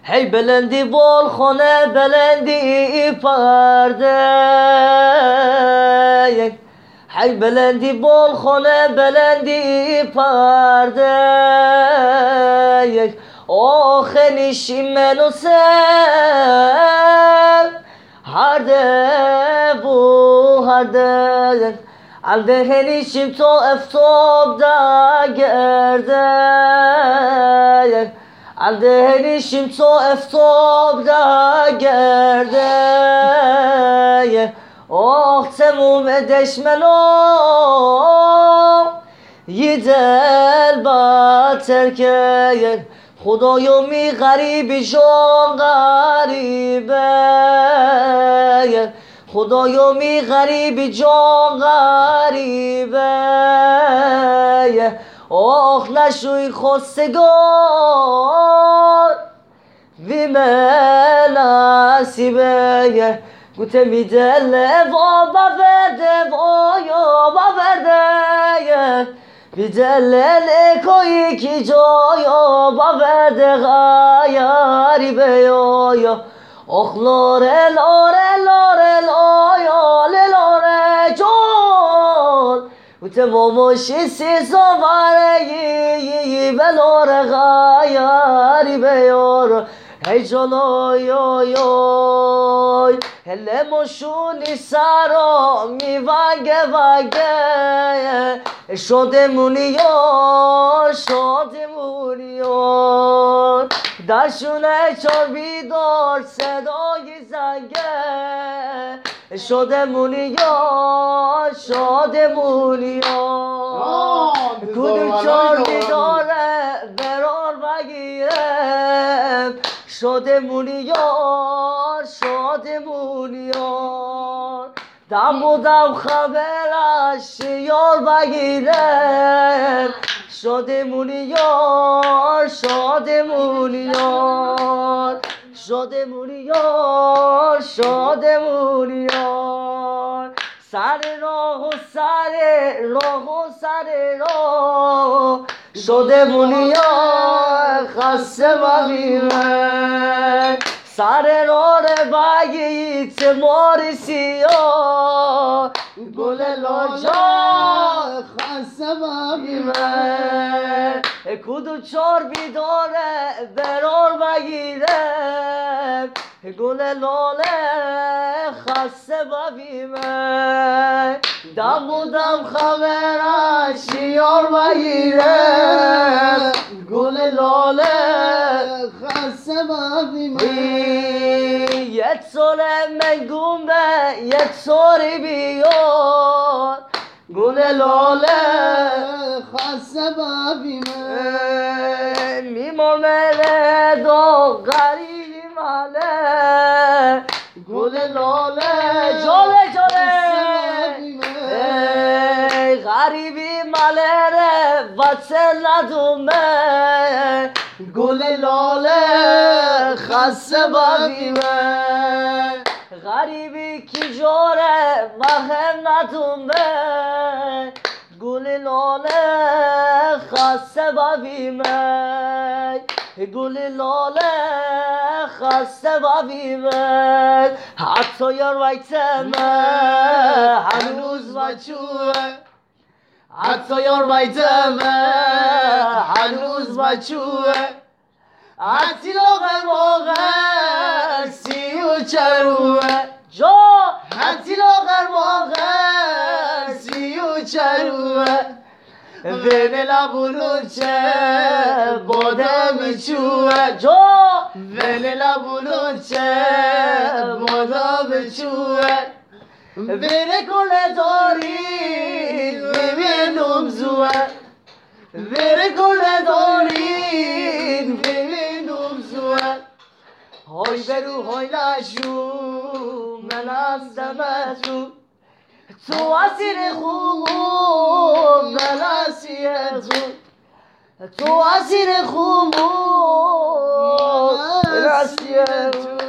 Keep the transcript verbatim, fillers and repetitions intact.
هی بلندی بال خانه بلندی پرده هی بلندی بال خانه بلندی پرده آخه نیشی منو سر هرده بو هرده الده نیشیم تو افتاب دا گرده الده نیشیم تو افتاب دا گرده آخ تموم دشمنو یه دل باتر که خدایا می غریبی جان غریبه خدایا می غریبی جان غریبه آخ نشوی خواستگار وی من نصیبه گوته می دل و باورده وایا باورده بی دل نکوی کی جایا باورده غیاری بیایا آخ لاره لاره لاره لایا لاره جان گوته ماماشی سی سواره یی و لاره غیاری بیارا هی جان آی آی آی هله مشونی سرا می وگه وگه شادمونی یار شادمونی یار درشونه چار بیدار صدای زنگه شادمونی یار شادمونی یار کدو چار بیداره برار بگیره شادمونی یار شادمونی یار دم بودم خبرش یار بگیره شادمونی یار شادمونی یار شادمونی یار شادمونی یار سر راه و سر راه و سر راه شادمونی یار خسته ببینه سر راه بگیت ماری سیاه گل لاجا خسته ببینه کدو چار بیداره برار بگیره گل لاله خسته ببینه دم بودم خبرش یار بگیره گل لاله خسته ببینه یک ساله مگومه یک ساری بیار گل لاله خسته ببینه میمانه دو غریبی ماله گل لاله جاله جاله غریبی ماله ره وصل ندومه گل لاله خسته ببینه غریبی کی جاره وهم ندومه گل لاله خسته ببینه گل لاله خسته ببینه حتی یار ویتمه هنوز بچوه حتی یار ویتمه هنوز بچوه حتی لاغه موقع سی و چروه جا حتی لاغه موقع سی و چروه بین لبونو چه باده میچوه جا بین لبونو چه باده میچوه بین کل دارید ببینم زوه بین کل دارید ببینم زوه های برو های لشو من هستم تو تو اسیر خوب من اسیر تو تو اسیر خوب من اسیر تو